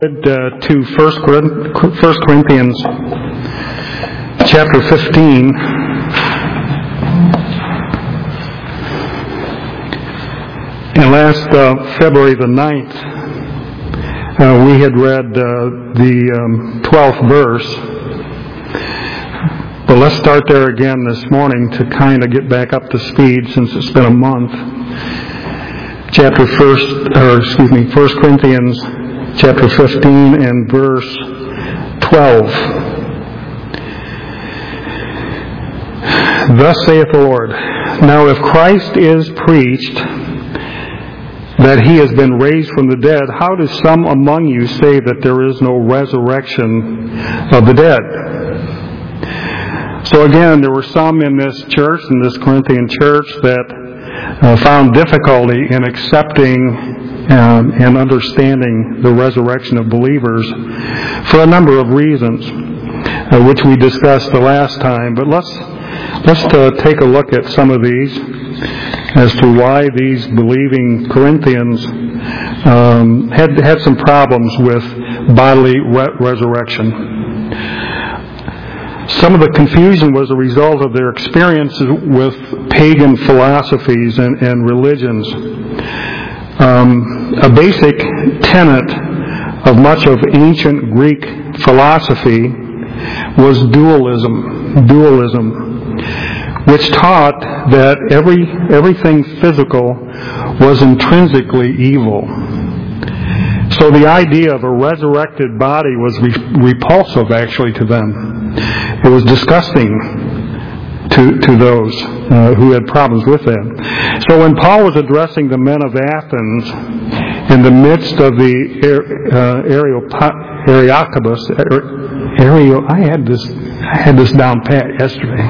To 1 Corinthians chapter 15. And last February the 9th, we had read the 12th verse. But let's start there again this morning to kind of get back up to speed since it's been a month. 1 Corinthians chapter 15 and verse 12. Thus saith the Lord, Now if Christ is preached that he has been raised from the dead, how do some among you say that there is no resurrection of the dead? So again, there were some in this church, in this Corinthian church, that found difficulty in accepting and understanding the resurrection of believers for a number of reasons, which we discussed the last time. But let's take a look at some of these as to why these believing Corinthians had some problems with bodily resurrection. Some of the confusion was a result of their experiences with pagan philosophies and religions. A basic tenet of much of ancient Greek philosophy was dualism, which taught that everything physical was intrinsically evil. So the idea of a resurrected body was repulsive, actually, to them. It was disgusting to those who had problems with that. So when Paul was addressing the men of Athens in the midst of the Areopagus, I had this down pat yesterday.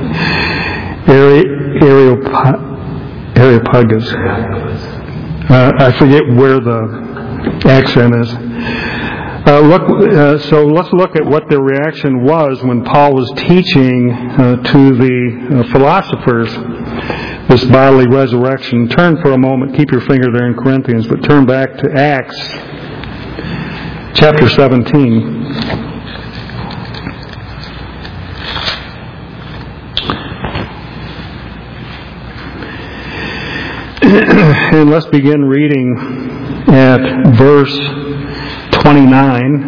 Areopagus. I forget where the accent is. So let's look at what their reaction was when Paul was teaching to the philosophers this bodily resurrection. Turn for a moment, keep your finger there in Corinthians, but turn back to Acts chapter 17. And let's begin reading at verse 29,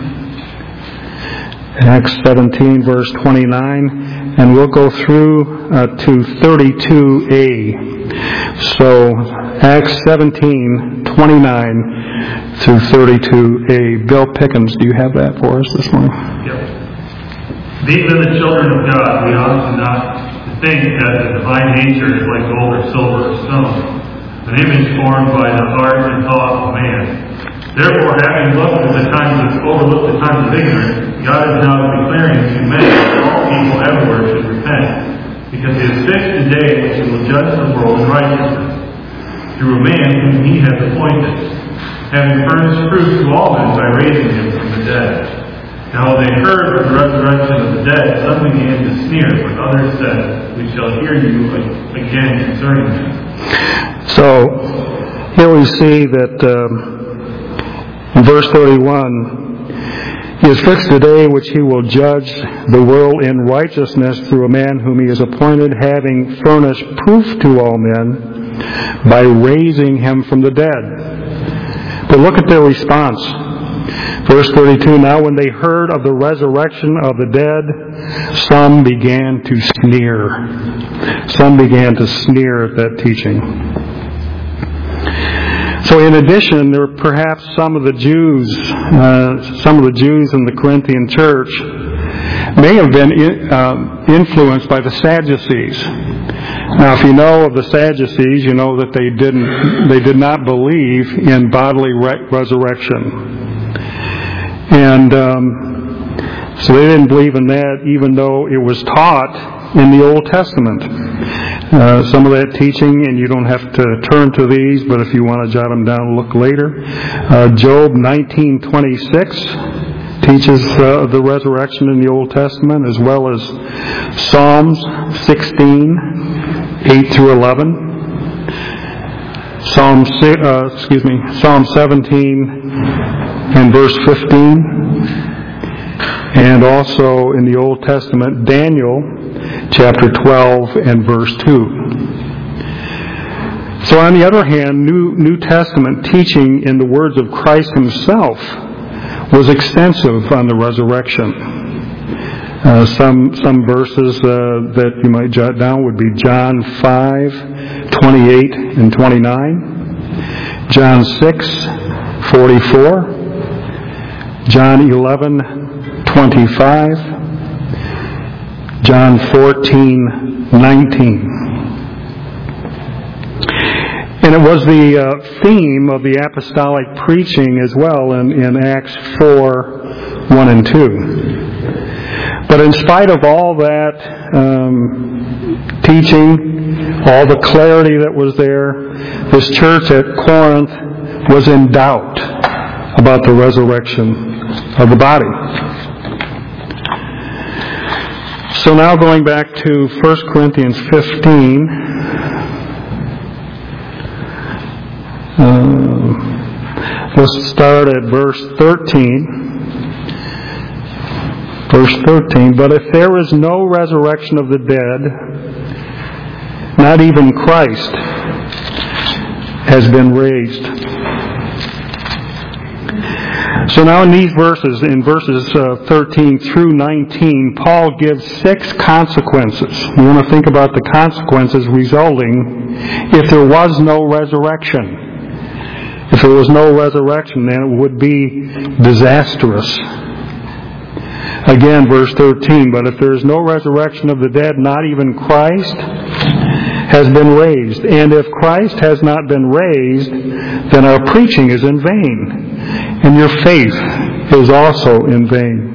Acts 17, verse 29, and we'll go through to 32a. So, Acts 17, 29 through 32a. Bill Pickens, do you have that for us this morning? Yep. Being then the children of God, we ought not to think that the divine nature is like gold or silver or stone, an image formed by the heart and thought of man. Therefore, having overlooked the times of ignorance, God is now declaring to men that all people everywhere should repent, because He has fixed the day which He will judge the world in righteousness, through a man whom He has appointed, having furnished proof to all men by raising Him from the dead. Now when they heard of the resurrection of the dead, some began to sneer, but others said, We shall hear you again concerning Him. So, here we see that in verse 31, He has fixed the day which He will judge the world in righteousness through a man whom He has appointed, having furnished proof to all men by raising Him from the dead. But look at their response. Verse 32, Now when they heard of the resurrection of the dead, some began to sneer. Some began to sneer at that teaching. So in addition, there were perhaps some of the Jews in the Corinthian church may have been influenced by the Sadducees. Now, if you know of the Sadducees, you know that they did not believe in bodily resurrection. And so they didn't believe in that, even though it was taught in the Old Testament. Some of that teaching, and you don't have to turn to these, but if you want to jot them down, look later. Job 19:26 teaches the resurrection in the Old Testament, as well as Psalms 16:8 through 11. Psalm 17 and verse 15, and also in the Old Testament, Daniel chapter 12 and verse 2. So on the other hand, New Testament teaching in the words of Christ himself was extensive on the resurrection. Some verses that you might jot down would be John 5:28 and 29, John 6:44, John 11:25, John 14:19. And it was the theme of the apostolic preaching as well in Acts 4:1 and 2. But in spite of all that teaching, all the clarity that was there, this church at Corinth was in doubt about the resurrection of the body. So now going back to 1 Corinthians 15, let's start at verse 13. Verse 13, but if there is no resurrection of the dead, not even Christ has been raised. So now in these verses, in verses 13 through 19, Paul gives 6 consequences. We want to think about the consequences resulting if there was no resurrection. If there was no resurrection, then it would be disastrous. Again, verse 13, but if there is no resurrection of the dead, not even Christ has been raised. And if Christ has not been raised, then our preaching is in vain, and your faith is also in vain.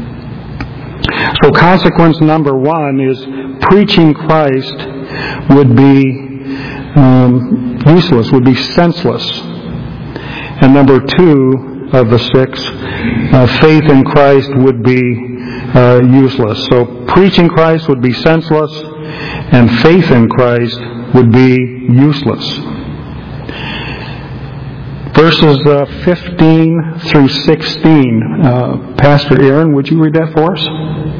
So consequence number 1 is preaching Christ would be useless, would be senseless. And number 2 of the 6, faith in Christ would be useless. So preaching Christ would be senseless, and faith in Christ would be useless. Verses 15 through 16. Pastor Aaron, would you read that for us?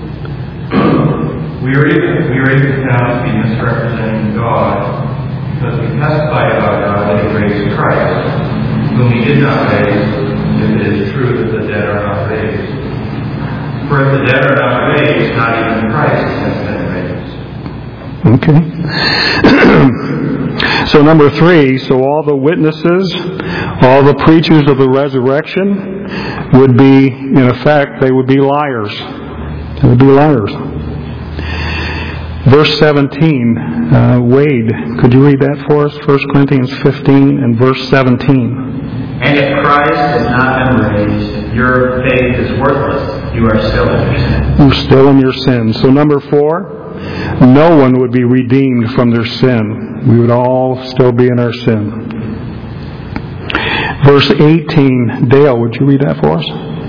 We are even found to be misrepresenting God, because we testify about God that He raised Christ, whom He did not raise, if it is true that the dead are not raised. For if the dead are not raised, not even Christ has been raised. Okay. So number 3, so all the witnesses, all the preachers of the resurrection would be, in effect, they would be liars. They would be liars. Verse 17, Wade, could you read that for us? 1 Corinthians 15 and verse 17. And if Christ has not been raised, your faith is worthless. You are still in your sin. You're still in your sin. So number 4, no one would be redeemed from their sin. We would all still be in our sin. Verse 18, Dale, would you read that for us?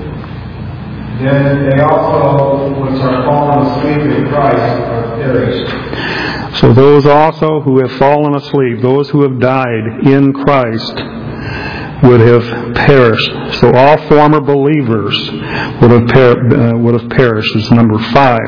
Then they also, which are fallen asleep in Christ, are perished. So those also who have fallen asleep, those who have died in Christ, would have perished. So all former believers would have perished. Is number 5.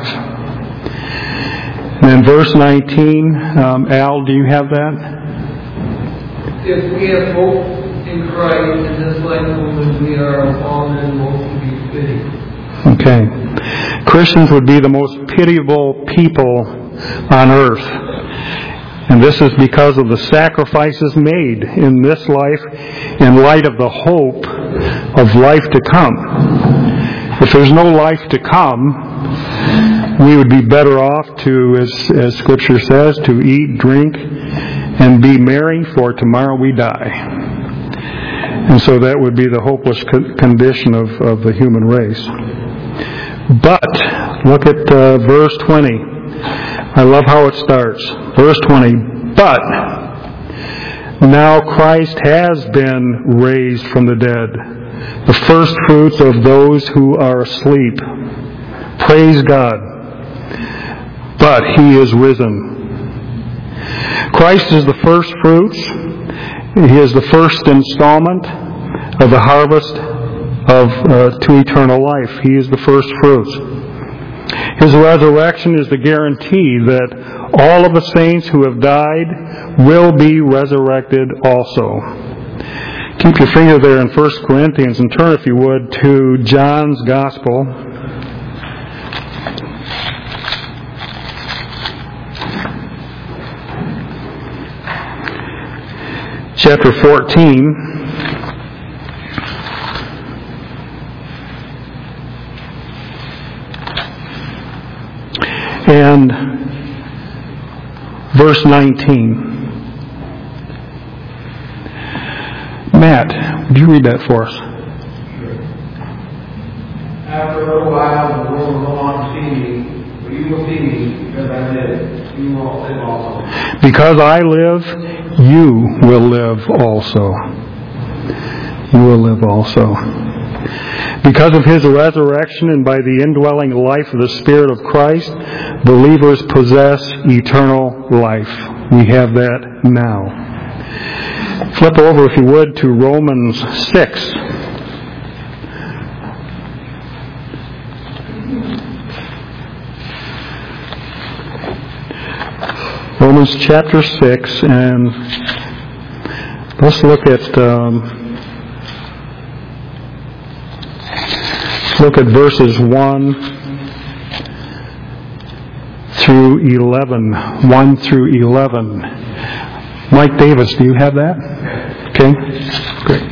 And then verse 19, Al, do you have that? If we have hope in Christ in this life only, we are fallen and most to be pitied. Okay. Christians would be the most pitiable people on earth. And this is because of the sacrifices made in this life in light of the hope of life to come. If there's no life to come, we would be better off to, as Scripture says, to eat, drink, and be merry, for tomorrow we die. And so that would be the hopeless condition of the human race. But, look at verse 20. I love how it starts. Verse 20, but now Christ has been raised from the dead, the first fruits of those who are asleep. Praise God. But He is risen. Christ is the first fruits. He is the first installment of the harvest to eternal life. He is the first fruits. His resurrection is the guarantee that all of the saints who have died will be resurrected also. Keep your finger there in 1 Corinthians and turn, if you would, to John's Gospel. Chapter 14. And verse 19. Matt, would you read that for us? After a little while, the world will no longer see me, but you will see me because I live. You will live also. Because I live, you will live also. You will live also. Because of His resurrection and by the indwelling life of the Spirit of Christ, believers possess eternal life. We have that now. Flip over, if you would, to Romans 6. Romans chapter 6, and let's look at verses 1 through 11. 1 through 11. Mike Davis, do you have that? Okay, great.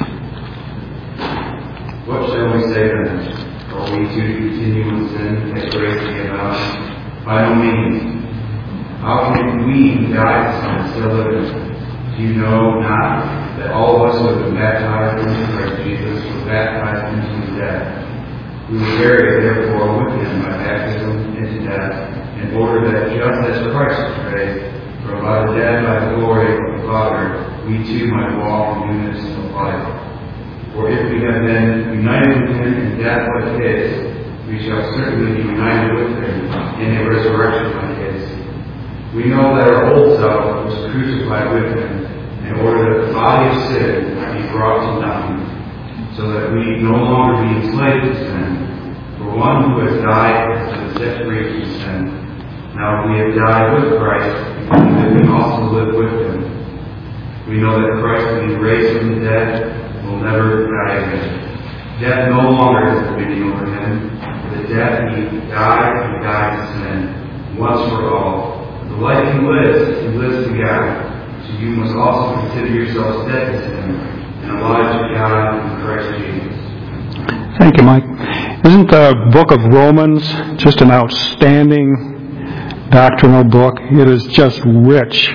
What shall we say then? Are we to continue in sin that grace may abound? By no means. How can we who died to sin still live? Do you know not that all of us who have been baptized into Christ Jesus were baptized into His death? We were buried therefore with Him by baptism into death, in order that just as Christ was raised from by the dead by the glory of the Father, we too might walk in newness of life. For if we have been united with Him in death like His, we shall certainly be united with Him in a resurrection like His. We know that our old self was crucified with Him, in order that the body of sin might be brought to nothing, so that we no longer be enslaved to sin. For one who has died has been set free from sin. Now if we have died with Christ, we can also live with Him. We know that Christ, being raised from the dead, will never die again. Death no longer has dominion over Him. For the death He died to sin, once for all. The life He lives to God. So you must also consider yourselves dead to sin, and alive to God in Christ Jesus. Thank you, Mike. Isn't the book of Romans just an outstanding doctrinal book? It is just rich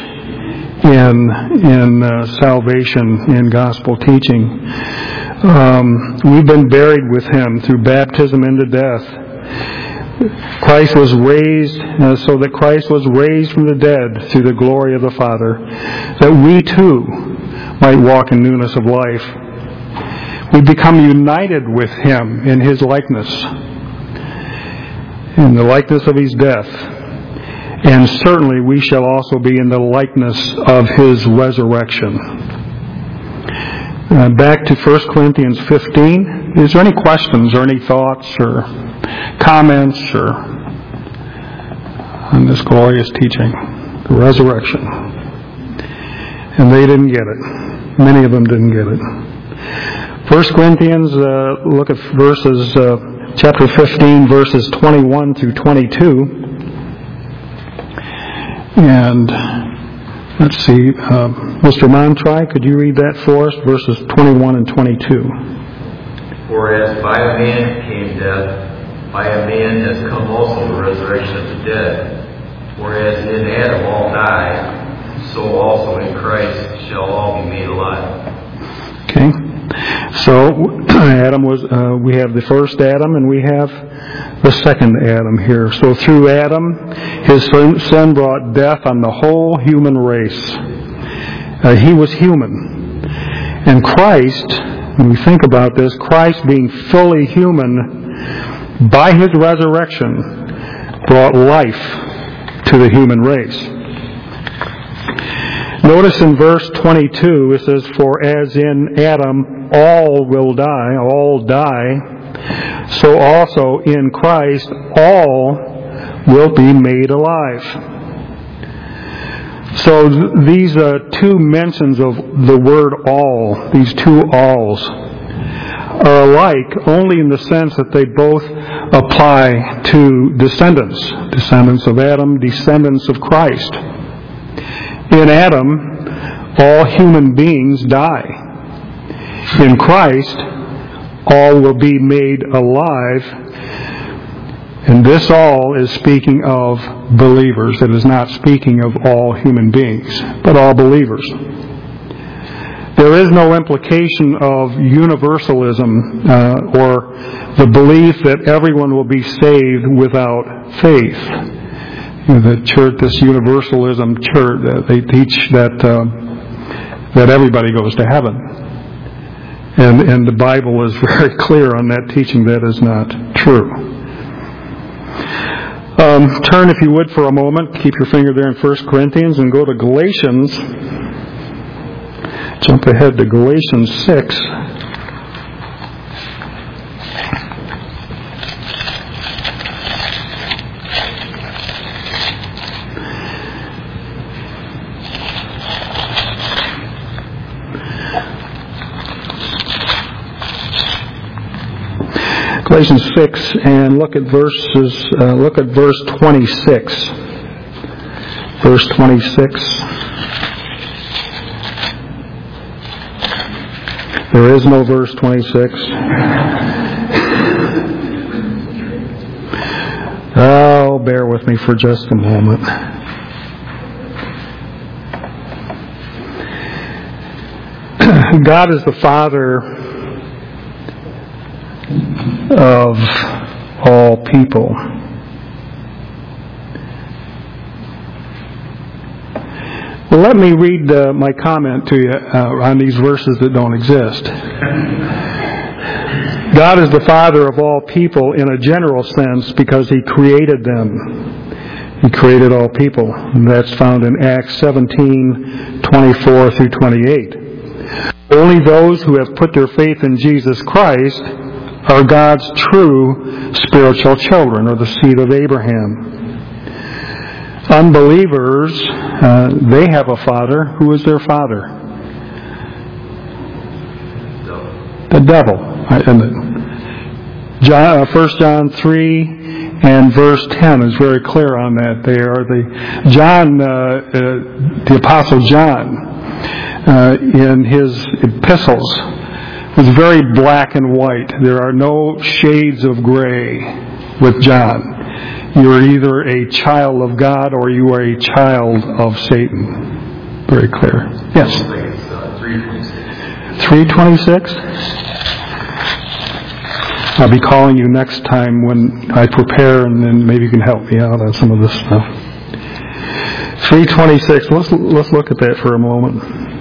in salvation, in gospel teaching. We've been buried with Him through baptism into death. Christ was raised, so that Christ was raised from the dead through the glory of the Father, that we too might walk in newness of life. We become united with Him in His likeness, in the likeness of His death, and certainly we shall also be in the likeness of His resurrection. Back to 1 Corinthians 15. Is there any questions or any thoughts or comments or on this glorious teaching, the resurrection? And they didn't get it. Many of them didn't get it. 1 Corinthians, look at chapter 15, verses 21 through 22. And let's see, Mr. Montry, could you read that for us, verses 21 and 22? For as by a man came death, by a man has come also the resurrection of the dead. For as in Adam all die, so also in Christ shall all be made alive. Okay. So Adam was, we have the first Adam and we have the second Adam here. So through Adam, his sin brought death on the whole human race. He was human. And Christ, when we think about this, Christ being fully human, by His resurrection, brought life to the human race. Notice in verse 22 it says, "For as in Adam all will die, so also in Christ all will be made alive." So these two mentions of the word all, these two alls, are alike only in the sense that they both apply to descendants of Adam, descendants of Christ. In Adam, all human beings die. In Christ, all will be made alive. And this all is speaking of believers. It is not speaking of all human beings, but all believers. There is no implication of universalism or the belief that everyone will be saved without faith. The church, this universalism church, they teach that everybody goes to heaven, and the Bible is very clear on that teaching. That is not true. Turn, if you would, for a moment. Keep your finger there in 1 Corinthians and go to Galatians. Jump ahead to Galatians 6. Galatians 6, and look at verse 26. Verse 26. There is no verse 26. Oh, bear with me for just a moment. God is the Father of all people. Well, let me read my comment to you on these verses that don't exist. God is the Father of all people in a general sense because He created them. He created all people. And that's found in Acts 17:24 through 28. Only those who have put their faith in Jesus Christ are God's true spiritual children, or the seed of Abraham. Unbelievers, they have a father. Who is their father? The devil. And 1 John 3 and verse 10 is very clear on that. They are the Apostle John, in his epistles, was very black and white. There are no shades of gray with John. You are either a child of God or you are a child of Satan. Very clear. Yes? 3:26? I'll be calling you next time when I prepare, and then maybe you can help me out on some of this stuff. 3:26. Let's look at that for a moment.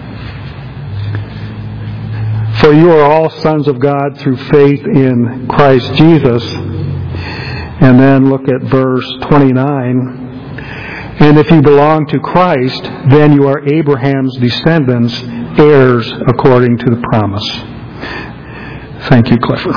For you are all sons of God through faith in Christ Jesus. And then look at verse 29. And if you belong to Christ, then you are Abraham's descendants, heirs according to the promise. Thank you, Clifford.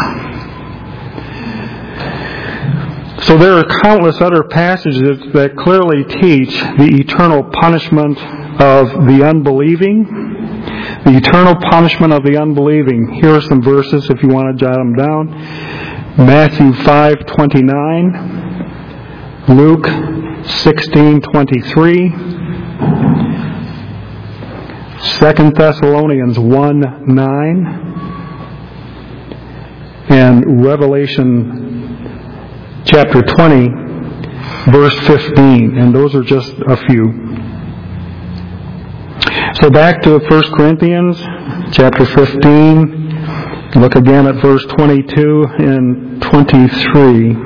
So there are countless other passages that clearly teach the eternal punishment of the unbelieving. The eternal punishment of the unbelieving. Here are some verses if you want to jot them down. Matthew 5:29, Luke 16:23, 2 Thessalonians 1:9, and Revelation chapter 20, verse 15. And those are just a few. So back to 1 Corinthians chapter 15. Look again at verse 22 and 23.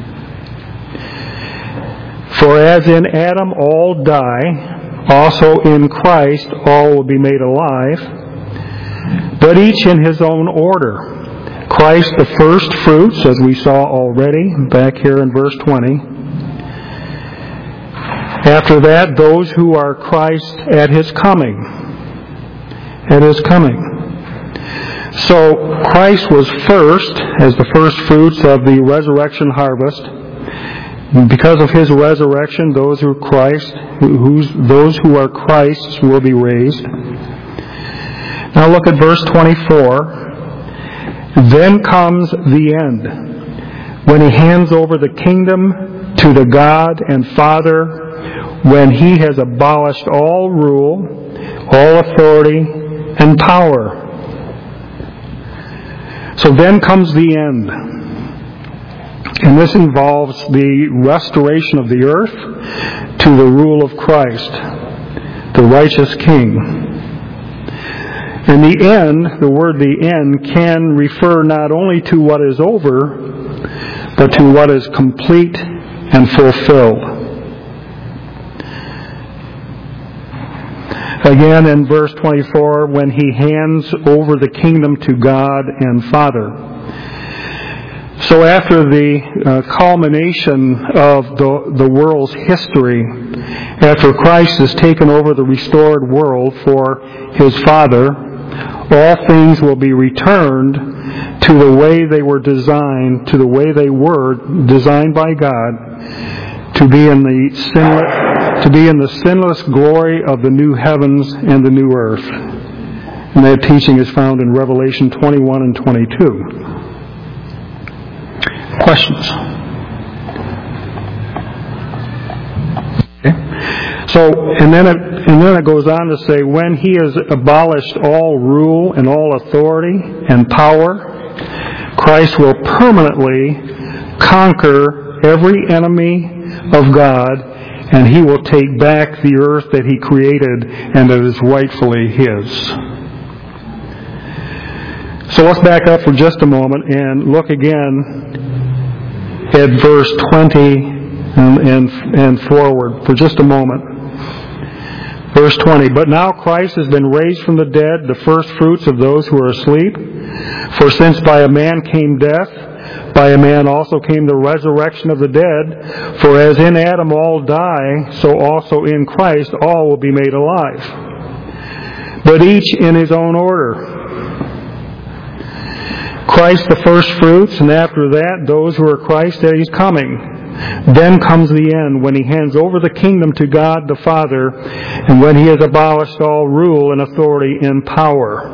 For as in Adam all die, also in Christ all will be made alive, but each in his own order. Christ the first fruits, as we saw already, back here in verse 20. After that, those who are Christ at His coming. At His coming. So Christ was first, as the first fruits of the resurrection harvest. Because of His resurrection, those who are Christ's will be raised. Now look at verse 24. Then comes the end, when He hands over the kingdom to the God and Father, when He has abolished all rule, all authority, and power. So then comes the end. And this involves the restoration of the earth to the rule of Christ, the righteous King. In the end, the word the end can refer not only to what is over, but to what is complete and fulfilled. Again in verse 24, when He hands over the kingdom to God and Father. So after the culmination of the world's history, after Christ has taken over the restored world for His Father, all things will be returned to the way they were designed, to the way they were designed by God, to be in the sinless glory of the new heavens and the new earth. And that teaching is found in Revelation 21 and 22. Questions? Okay. So, and then it goes on to say, when He has abolished all rule and all authority and power, Christ will permanently conquer every enemy of God, and He will take back the earth that He created and that is rightfully His. So let's back up for just a moment and look again at verse 20 and forward for just a moment. Verse 20, but now Christ has been raised from the dead, the first fruits of those who are asleep. For since by a man came death, by a man also came the resurrection of the dead. For as in Adam all die, so also in Christ all will be made alive. But each in his own order. Christ the first fruits, and after that those who are Christ at His coming. Then comes the end, when He hands over the kingdom to God the Father, and when He has abolished all rule and authority and power.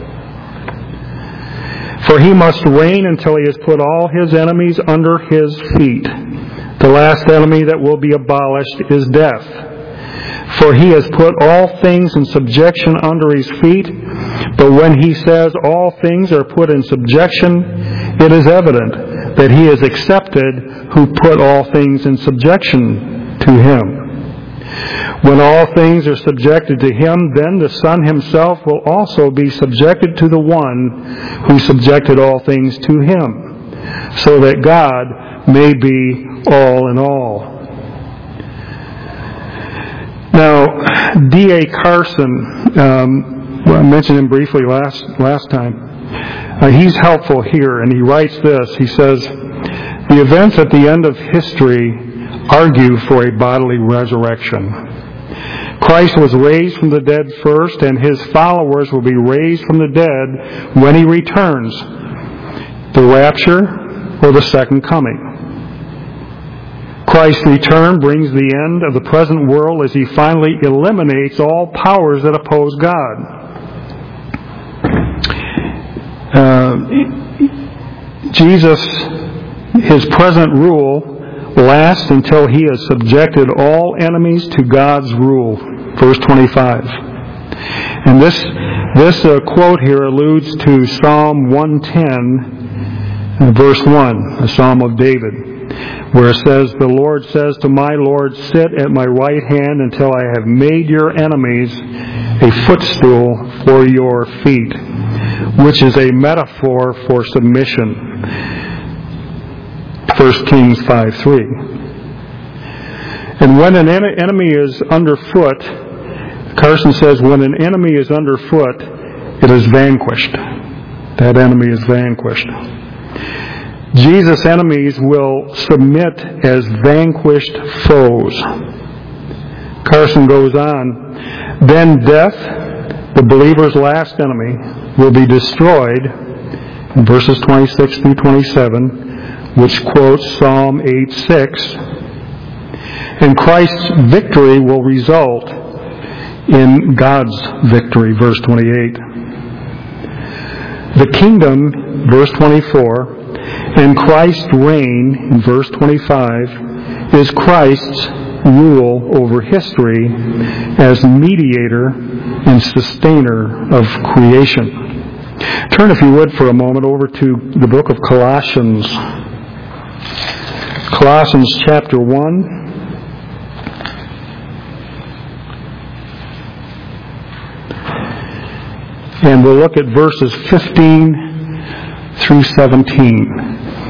For He must reign until He has put all His enemies under His feet. The last enemy that will be abolished is death. For He has put all things in subjection under His feet. But when He says all things are put in subjection, it is evident that He is accepted who put all things in subjection to Him. When all things are subjected to Him, then the Son Himself will also be subjected to the one who subjected all things to Him, so that God may be all in all. Now, D.A. Carson, I mentioned him briefly last time. He's helpful here, and he writes this. He says, the events at the end of history argue for a bodily resurrection. Christ was raised from the dead first, and His followers will be raised from the dead when He returns, the rapture or the second coming. Christ's return brings the end of the present world as He finally eliminates all powers that oppose God. Jesus, His present rule lasts until He has subjected all enemies to God's rule. Verse 25. And this quote here alludes to Psalm 110, verse 1, a Psalm of David, where it says, the Lord says to my Lord, sit at my right hand until I have made your enemies a footstool for your feet, which is a metaphor for submission. 1 Kings 5:3. And when an enemy is underfoot, Carson says, when an enemy is underfoot, it is vanquished. That enemy is vanquished. Jesus' enemies will submit as vanquished foes. Carson goes on, then death, the believer's last enemy, will be destroyed, in verses 26 through 27, which quotes Psalm 8:6, and Christ's victory will result in God's victory, verse 28. The kingdom, verse 24, and Christ's reign, in verse 25, is Christ's rule over history as mediator and sustainer of creation. Turn, if you would, for a moment over to the book of Colossians. Colossians chapter 1. And we'll look at verses 15 through 17.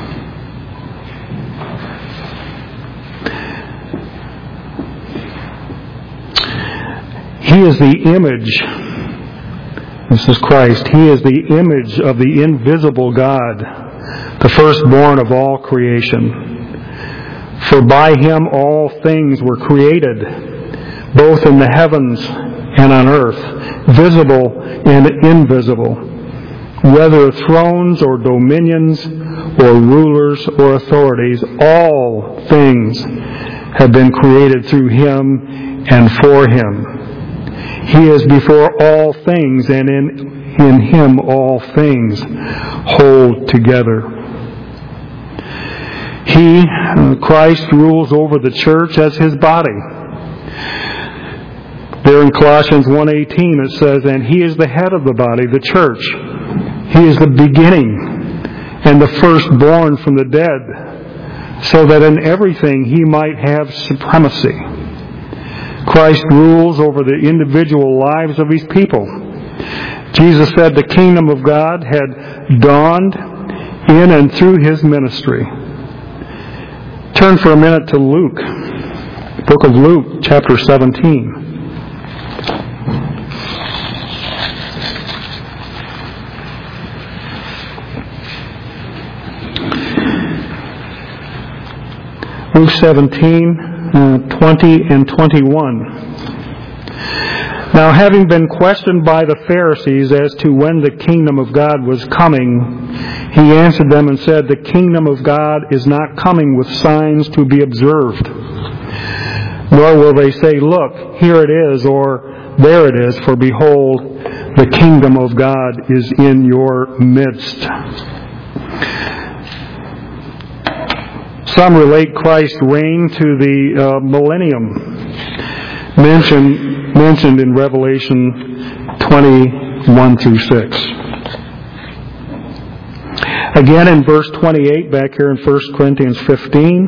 He is the image, this is Christ, He is the image of the invisible God, the firstborn of all creation. For by Him all things were created, both in the heavens and on earth, visible and invisible, whether thrones or dominions or rulers or authorities, all things have been created through Him and for Him. He is before all things, and in Him all things hold together. He, Christ, rules over the church as His body. There in Colossians 1:18 it says, and He is the head of the body, the church. He is the beginning and the firstborn from the dead, so that in everything He might have supremacy. Christ rules over the individual lives of His people. Jesus said the kingdom of God had dawned in and through His ministry. Turn for a minute to Luke, book of Luke, chapter 17. Luke 17, 20 and 21. Now, having been questioned by the Pharisees as to when the kingdom of God was coming, He answered them and said, the kingdom of God is not coming with signs to be observed. Nor will they say, look, here it is, or there it is, for behold, the kingdom of God is in your midst. Some relate Christ's reign to the millennium mentioned in Revelation 21 through 6. Again in verse 28, back here in 1 Corinthians 15,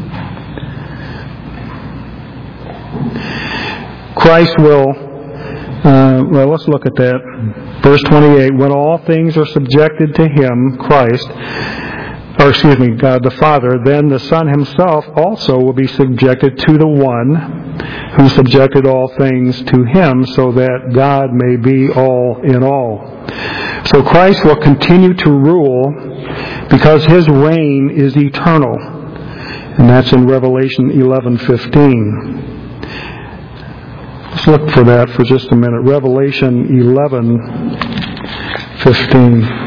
Christ will, let's look at that. Verse 28, when all things are subjected to Him, Christ, God the Father, then the Son Himself also will be subjected to the One who subjected all things to Him, so that God may be all in all. So Christ will continue to rule because His reign is eternal. And that's in Revelation 11:15. Let's look for that for just a minute. Revelation 11:15.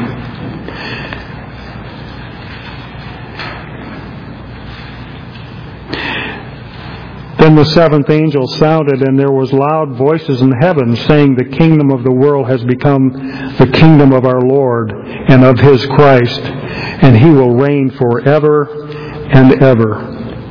Then the seventh angel sounded, and there was loud voices in heaven, saying, the kingdom of the world has become the kingdom of our Lord and of His Christ, and He will reign forever and ever.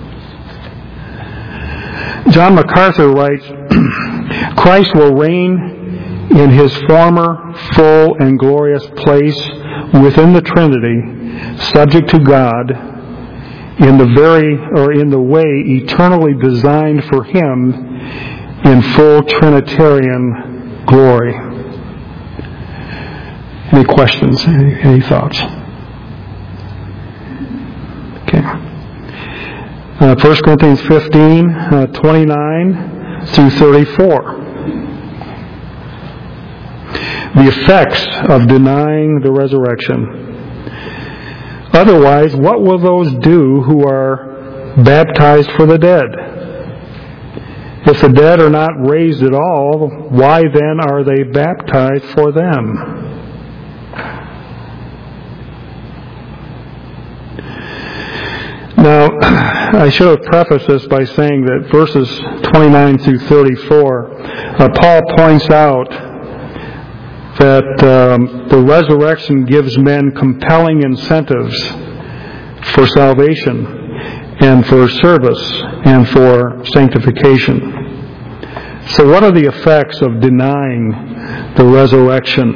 John MacArthur writes, Christ will reign in His former full and glorious place within the Trinity, subject to God, in the way eternally designed for Him in full Trinitarian glory. Any questions? Any thoughts? Okay. 1 Corinthians 15, 29 through 34. The effects of denying the resurrection. Otherwise, what will those do who are baptized for the dead? If the dead are not raised at all, why then are they baptized for them? Now, I should have prefaced this by saying that verses 29 through 34, Paul points out that the resurrection gives men compelling incentives for salvation and for service and for sanctification. So what are the effects of denying the resurrection?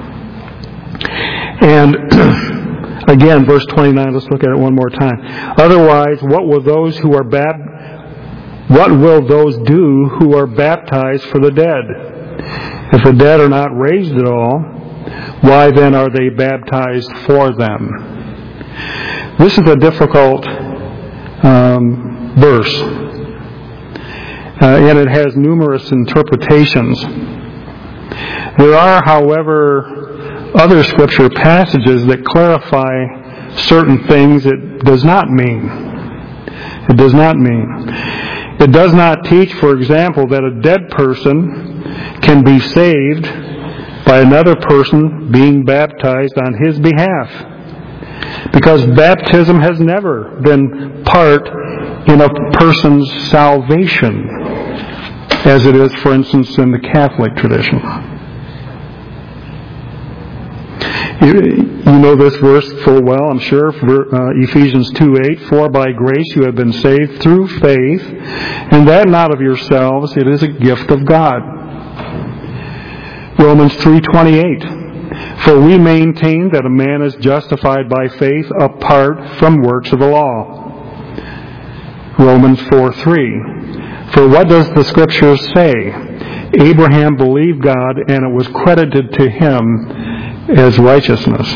And again, verse 29, let's look at it one more time. Otherwise, what will those do who are baptized for the dead? If the dead are not raised at all, why then are they baptized for them? This is a difficult verse, and it has numerous interpretations. There are, however, other scripture passages that clarify certain things it does not mean. It does not mean. It does not teach, for example, that a dead person can be saved by another person being baptized on his behalf. Because baptism has never been part in a person's salvation, as it is, for instance, in the Catholic tradition. You know this verse full well, I'm sure, Ephesians 2:8, for by grace you have been saved through faith, and that not of yourselves, it is a gift of God. Romans 3:28, for we maintain that a man is justified by faith apart from works of the law. Romans 4:3, for what does the Scriptures say? Abraham believed God, and it was credited to him as righteousness.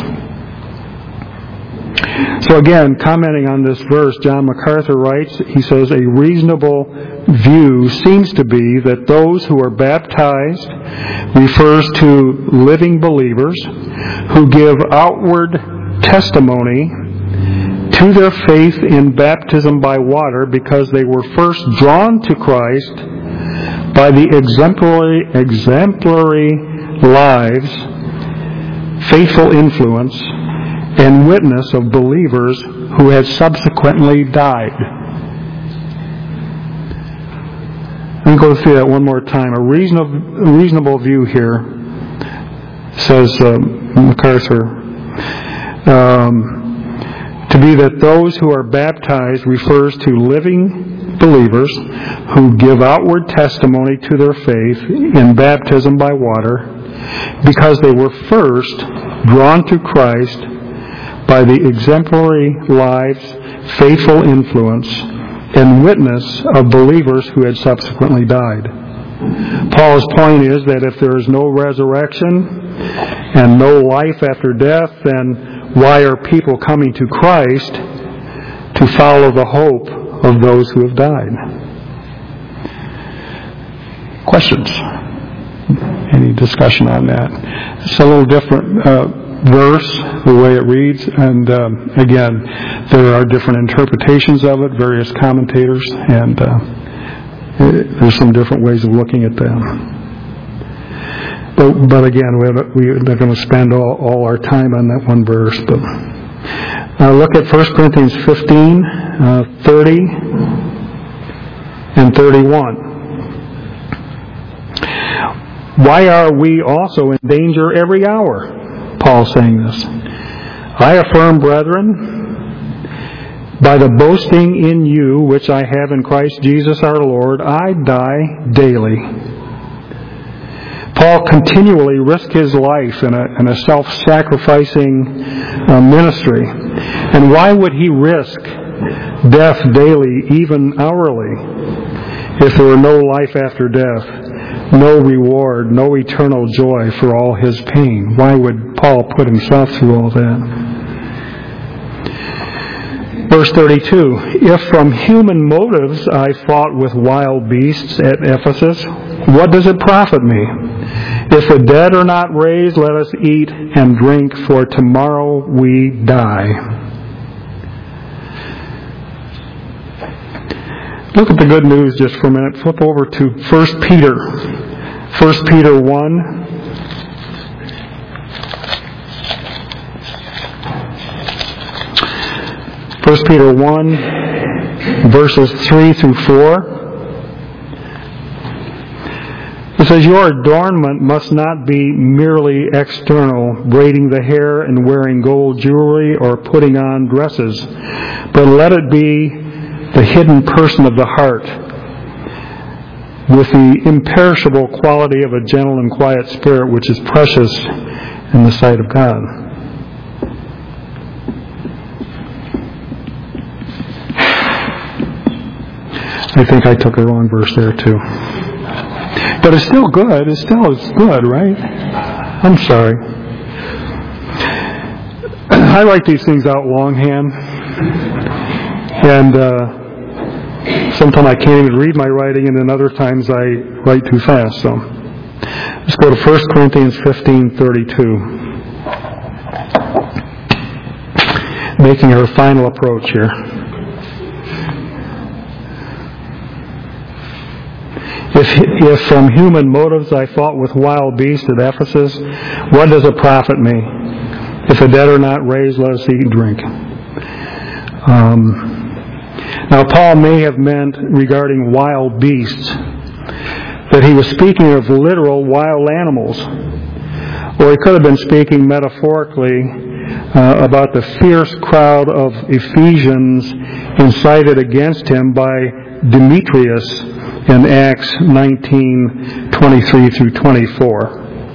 So again, commenting on this verse, John MacArthur writes, he says, a reasonable view seems to be that those who are baptized refers to living believers who give outward testimony to their faith in baptism by water because they were first drawn to Christ by the exemplary lives, faithful influence, and witness of believers who had subsequently died. Let me go through that one more time. A reasonable view here, says MacArthur, to be that those who are baptized refers to living believers who give outward testimony to their faith in baptism by water because they were first drawn to Christ by the exemplary lives, faithful influence, and witness of believers who had subsequently died. Paul's point is that if there is no resurrection and no life after death, then why are people coming to Christ to follow the hope of those who have died? Questions? Any discussion on that? It's a little different verse, the way it reads, and again, there are different interpretations of it, various commentators, and there's some different ways of looking at them. But again, we're not going to spend all our time on that one verse. But look at 1 Corinthians 15, 30, and 31. Why are we also in danger every hour? Paul saying this. I affirm, brethren, by the boasting in you which I have in Christ Jesus our Lord, I die daily. Paul continually risked his life in a self-sacrificing ministry. And why would he risk death daily, even hourly, if there were no life after death, no reward, no eternal joy for all his pain? Why would Paul put himself through all that? Verse 32, if from human motives I fought with wild beasts at Ephesus, what does it profit me? If the dead are not raised, let us eat and drink, for tomorrow we die. Look at the good news just for a minute. Flip over to 1 Peter. 1 Peter 1. First Peter 1, verses 3 through 4. It says, "Your adornment must not be merely external, braiding the hair and wearing gold jewelry or putting on dresses, but let it be the hidden person of the heart, with the imperishable quality of a gentle and quiet spirit, which is precious in the sight of God." I think I took a wrong verse there too. But it's still good. It still is good, right? I'm sorry. I write these things out longhand. And sometimes I can't even read my writing, and then other times I write too fast. So let's go to 1 Corinthians 15:32. Making our final approach here. If from human motives I fought with wild beasts at Ephesus, what does it profit me? If the dead are not raised, let us eat and drink. Now, Paul may have meant regarding wild beasts that he was speaking of literal wild animals, or he could have been speaking metaphorically about the fierce crowd of Ephesians incited against him by Demetrius in Acts 19:23 through 24.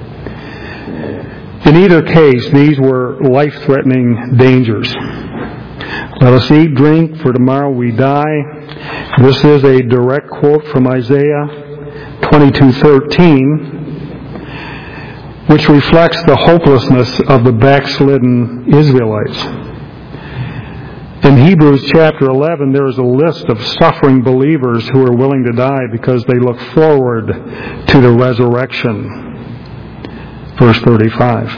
In either case, these were life-threatening dangers. Let us eat, drink, for tomorrow we die. This is a direct quote from Isaiah 22:13, which reflects the hopelessness of the backslidden Israelites. In Hebrews chapter 11, there is a list of suffering believers who are willing to die because they look forward to the resurrection. Verse 35.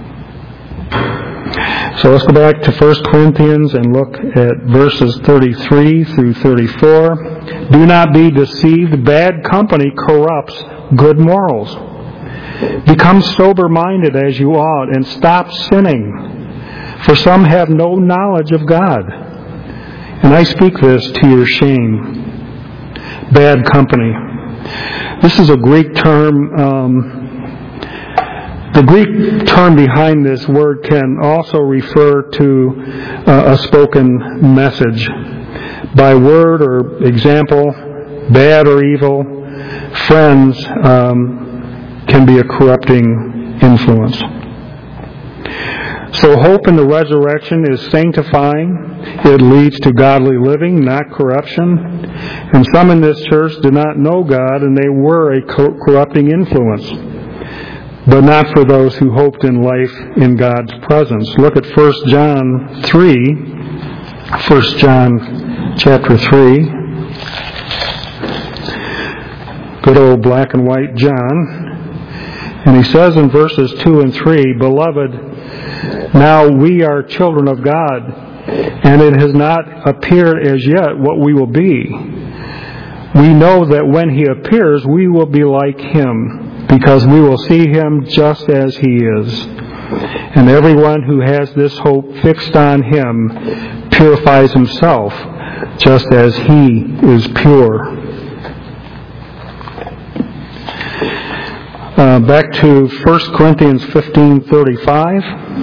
So let's go back to 1 Corinthians and look at verses 33 through 34. "Do not be deceived. Bad company corrupts good morals. Become sober-minded as you ought, and stop sinning. For some have no knowledge of God. And I speak this to your shame." Bad company. This is a Greek term. The Greek term behind this word can also refer to a spoken message. By word or example, bad or evil, friends can be a corrupting influence. So hope in the resurrection is sanctifying. It leads to godly living, not corruption. And some in this church did not know God, and they were a corrupting influence. But not for those who hoped in life in God's presence. Look at 1 John 3. 1 John chapter 3. Good old black and white John. And he says in verses 2 and 3, "Beloved, now we are children of God, and it has not appeared as yet what we will be. We know that when He appears, we will be like Him, because we will see Him just as He is. And everyone who has this hope fixed on Him purifies himself, just as He is pure." Back to 1 Corinthians 15:35.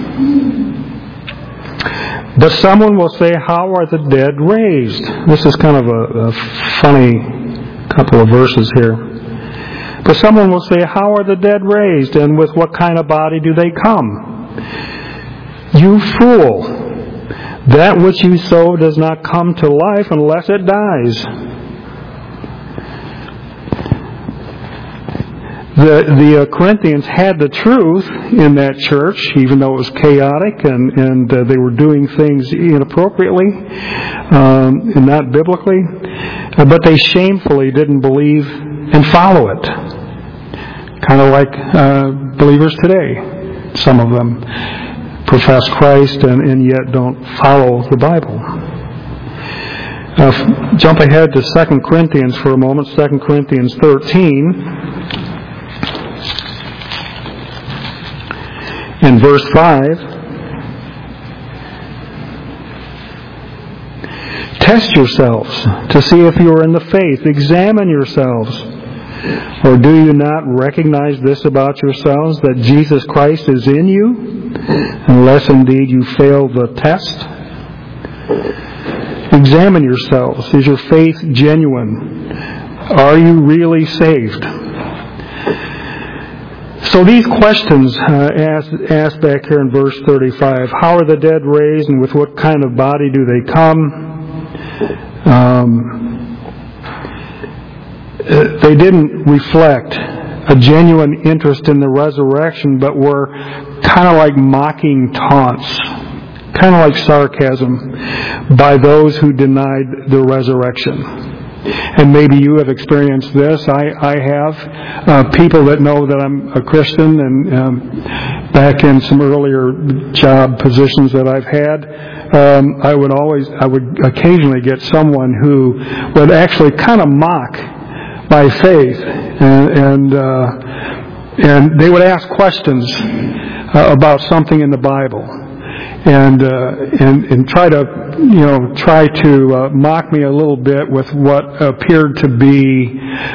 "But someone will say, 'How are the dead raised?'" This is kind of a funny couple of verses here. "But someone will say, 'How are the dead raised? And with what kind of body do they come?' You fool! That which you sow does not come to life unless it dies." The Corinthians had the truth in that church, even though it was chaotic and they were doing things inappropriately and not biblically, but they shamefully didn't believe and follow it. Kind of like believers today. Some of them profess Christ and yet don't follow the Bible. Jump ahead to 2 Corinthians for a moment, 2 Corinthians 13. In verse 5, test yourselves to see if you are in the faith. Examine yourselves. Or do you not recognize this about yourselves, that Jesus Christ is in you, unless indeed you fail the test? Examine yourselves. Is your faith genuine? Are you really saved? So these questions asked back here in verse 35, how are the dead raised and with what kind of body do they come? They didn't reflect a genuine interest in the resurrection, but were kind of like mocking taunts, kind of like sarcasm by those who denied the resurrection. And maybe you have experienced this. I have. People that know that I'm a Christian, and back in some earlier job positions that I've had, I would occasionally get someone who would actually kind of mock my faith, and they would ask questions about something in the Bible, and try to mock me a little bit with what appeared to be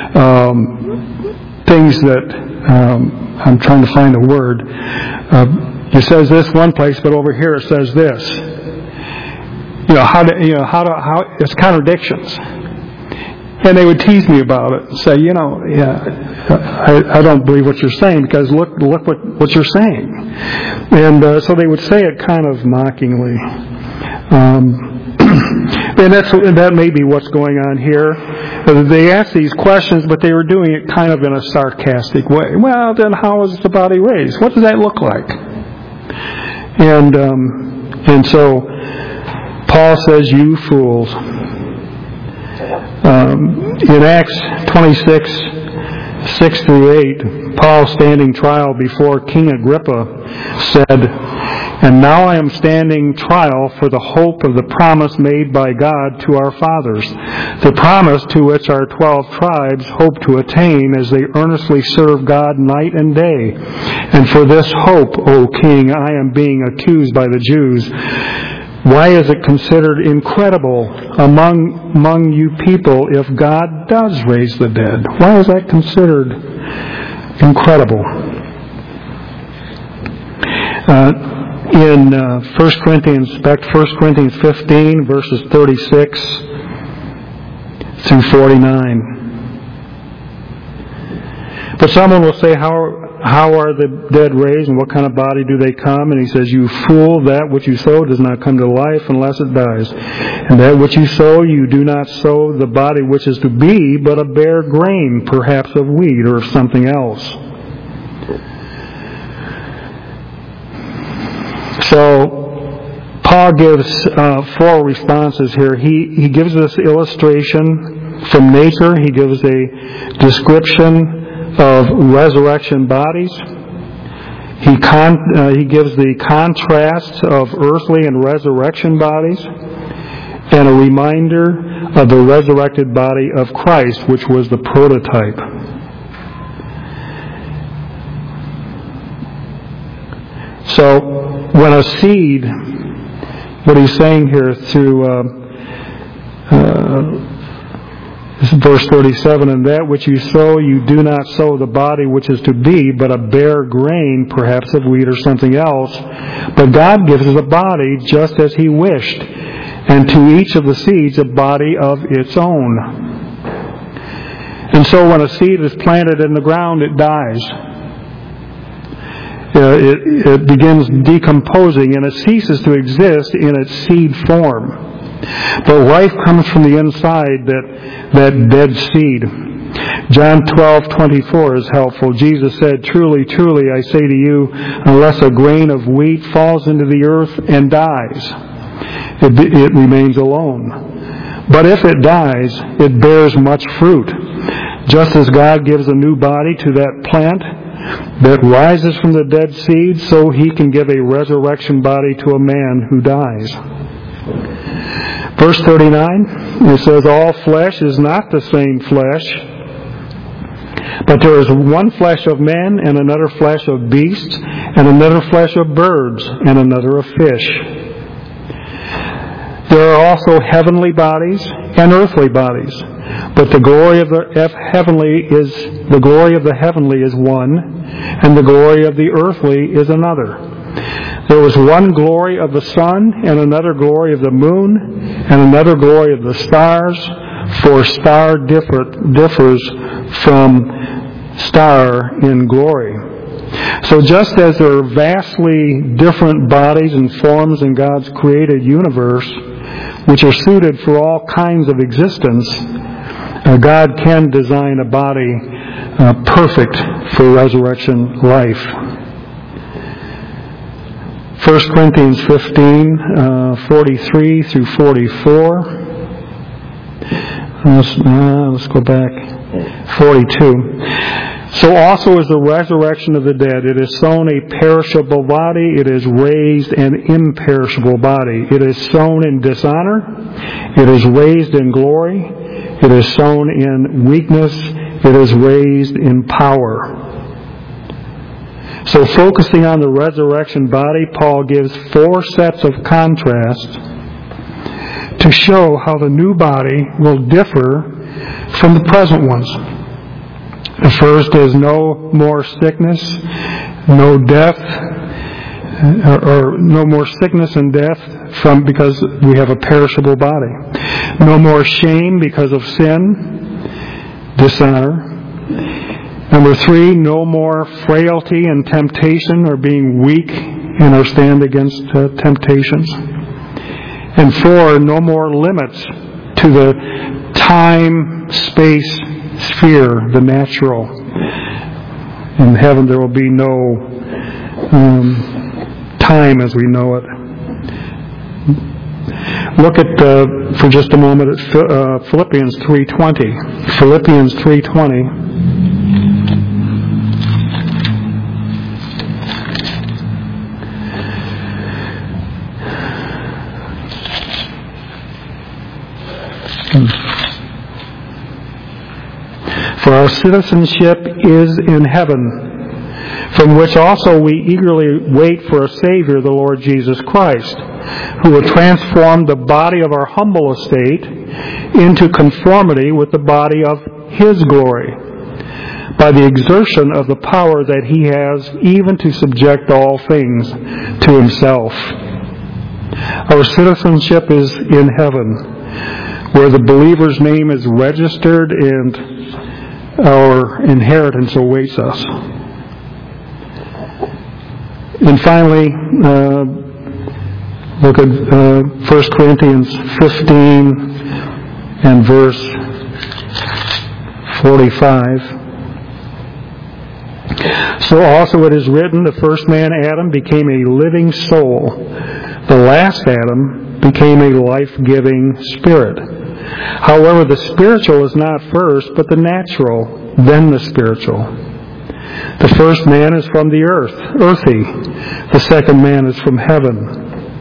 things that I'm trying to find a word. It says this one place, but over here it says this. How it's contradictions. And they would tease me about it and say, I don't believe what you're saying, because look what you're saying. And so they would say it kind of mockingly. And that may be what's going on here. They asked these questions, but they were doing it kind of in a sarcastic way. Well, then how is the body raised? What does that look like? And so Paul says, you fools. In Acts 26, 6-8, Paul, standing trial before King Agrippa, said, and now I am standing trial for the hope of the promise made by God to our fathers, the promise to which our 12 tribes hope to attain as they earnestly serve God night and day. And for this hope, O King, I am being accused by the Jews. Why is it considered incredible among you people if God does raise the dead? Why is that considered incredible? In 1 Corinthians 15, verses 36 through 49. But someone will say, how are the dead raised, and what kind of body do they come? And he says, you fool, that which you sow does not come to life unless it dies. And that which you sow, you do not sow the body which is to be, but a bare grain, perhaps of wheat or of something else. So Paul gives 4 responses here. He gives this illustration from nature. He gives a description of resurrection bodies. He gives the contrast of earthly and resurrection bodies, and a reminder of the resurrected body of Christ, which was the prototype. So, when a seed, what he's saying here through verse 37, and that which you sow, you do not sow the body which is to be, but a bare grain, perhaps of wheat or something else. But God gives us a body just as He wished, and to each of the seeds a body of its own. And so when a seed is planted in the ground, it dies. It begins decomposing, and it ceases to exist in its seed form. But life comes from the inside that dead seed. John 12:24 is helpful. Jesus said, truly, truly, I say to you, unless a grain of wheat falls into the earth and dies, it remains alone. But if it dies, it bears much fruit. Just as God gives a new body to that plant that rises from the dead seed, so He can give a resurrection body to a man who dies. Verse 39, it says, all flesh is not the same flesh, but there is one flesh of men, and another flesh of beasts, and another flesh of birds, and another of fish. There are also heavenly bodies and earthly bodies, but the glory of the heavenly is one, and the glory of the earthly is another. There was one glory of the sun, and another glory of the moon, and another glory of the stars, for star differs from star in glory. So just as there are vastly different bodies and forms in God's created universe, which are suited for all kinds of existence, God can design a body perfect for resurrection life. 1 Corinthians 15, 43 through 44. Let's go back. 42. So also is the resurrection of the dead. It is sown a perishable body. It is raised an imperishable body. It is sown in dishonor. It is raised in glory. It is sown in weakness. It is raised in power. So focusing on the resurrection body, Paul gives 4 sets of contrast to show how the new body will differ from the present ones. The first is no more sickness, no death, or no more sickness and death because we have a perishable body. No more shame because of sin, dishonor. Number 3, no more frailty and temptation or being weak in our stand against temptations. And 4, no more limits to the time, space, sphere, the natural. In heaven there will be no time as we know it. Look at, for just a moment, at Philippians 3:20. Philippians 3:20. For our citizenship is in heaven, from which also we eagerly wait for a Savior, the Lord Jesus Christ, who will transform the body of our humble estate into conformity with the body of His glory, by the exertion of the power that He has even to subject all things to Himself. Our citizenship is in heaven, where the believer's name is registered and our inheritance awaits us. And finally, look at 1 Corinthians 15 and verse 45. So also it is written, the first man, Adam, became a living soul. The last Adam became a life-giving spirit. However, the spiritual is not first, but the natural, then the spiritual. The first man is from the earth, earthy. The second man is from heaven.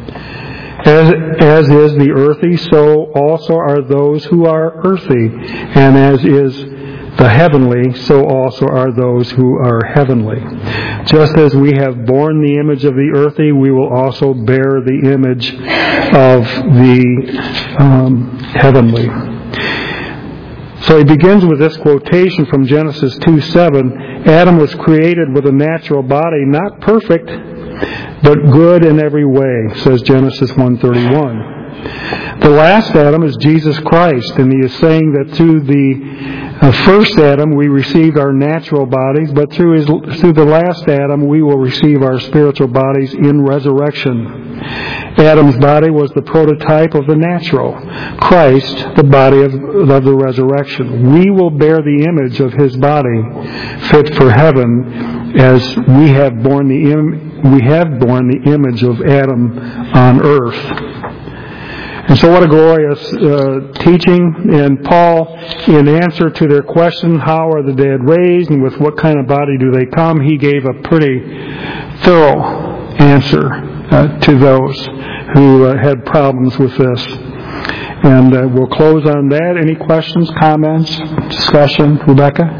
As is the earthy, so also are those who are earthy. And as is the heavenly, so also are those who are heavenly. Just as we have borne the image of the earthy, we will also bear the image of the heavenly. So he begins with this quotation from Genesis 2:7. Adam was created with a natural body, not perfect, but good in every way, says Genesis 1:31. The last Adam is Jesus Christ, and he is saying that through the first Adam we received our natural bodies, but through the last Adam we will receive our spiritual bodies in resurrection. Adam's body was the prototype of the natural. Christ, the body of the resurrection. We will bear the image of His body, fit for heaven, as we have borne the image of Adam on earth. And so what a glorious teaching. And Paul, in answer to their question, how are the dead raised and with what kind of body do they come, he gave a pretty thorough answer to those who had problems with this. And we'll close on that. Any questions, comments, discussion? Rebecca?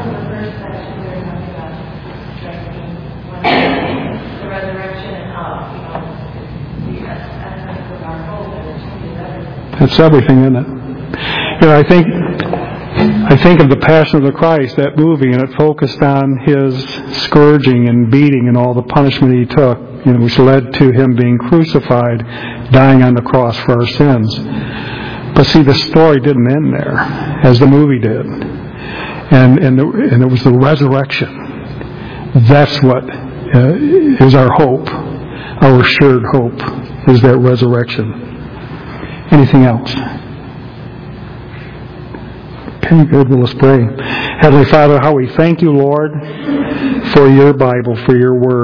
That's everything, isn't it? I think of the Passion of the Christ, that movie, and it focused on his scourging and beating and all the punishment he took, which led to him being crucified, dying on the cross for our sins. But see, the story didn't end there, as the movie did. And it was the resurrection. That's what is our hope, our assured hope, is that resurrection. Anything else? Okay, good. Well, let's pray. Heavenly Father, how we thank you, Lord, for your Bible, for your word.